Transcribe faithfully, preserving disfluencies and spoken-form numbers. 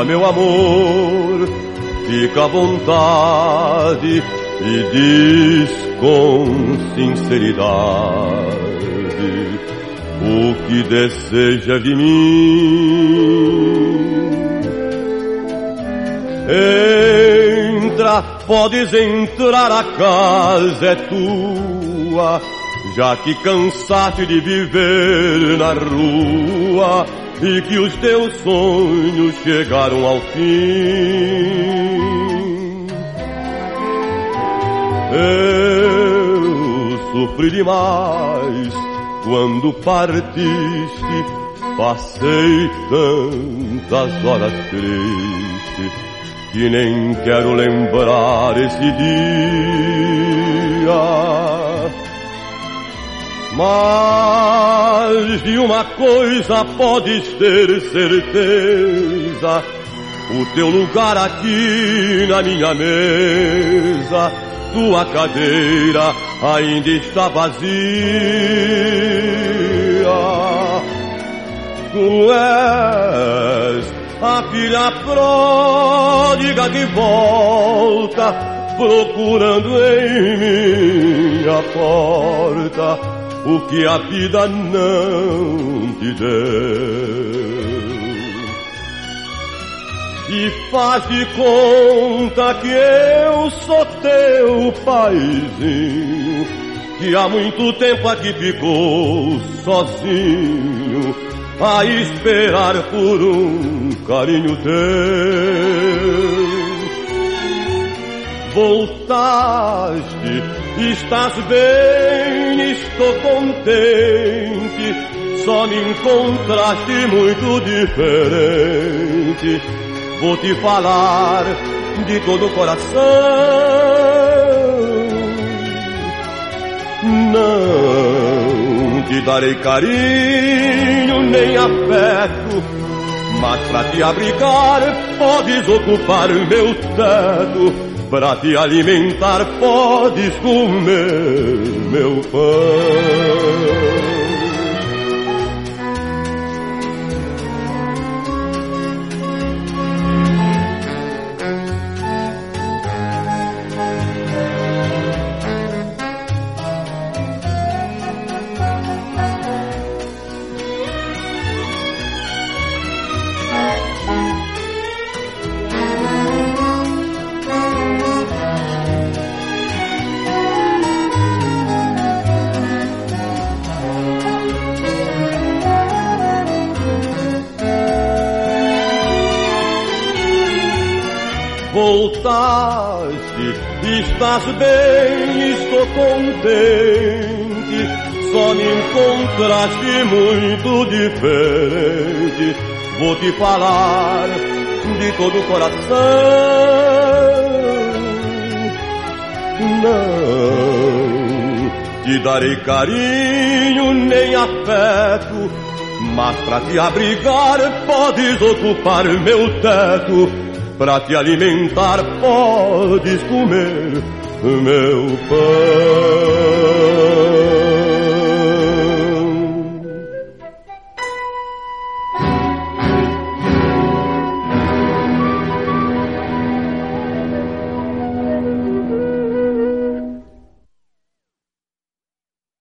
meu amor, fica à vontade e diz com sinceridade o que deseja de mim. Entra, podes entrar, a casa é tua, já que cansaste de viver na rua e que os teus sonhos chegaram ao fim. Eu sofri demais quando partiste, passei tantas horas tristes que nem quero lembrar esse dia. Mas de uma coisa podes ter certeza, o teu lugar aqui na minha mesa, tua cadeira ainda está vazia. Tu és a filha pródiga que volta, procurando em minha porta o que a vida não te deu. E faz de conta que eu sou teu paizinho, que há muito tempo aqui ficou sozinho, a esperar por um carinho teu. Voltaste, estás bem, estou contente, só me encontraste muito diferente. Vou te falar de todo o coração, não te darei carinho nem afeto, mas pra te abrigar podes ocupar meu teto, pra te alimentar podes comer meu pão. Voltaste, estás bem, estou contente, só me encontraste muito diferente. Vou te falar de todo o coração, não te darei carinho nem afeto, mas pra te abrigar podes ocupar meu teto, pra te alimentar podes comer meu pão.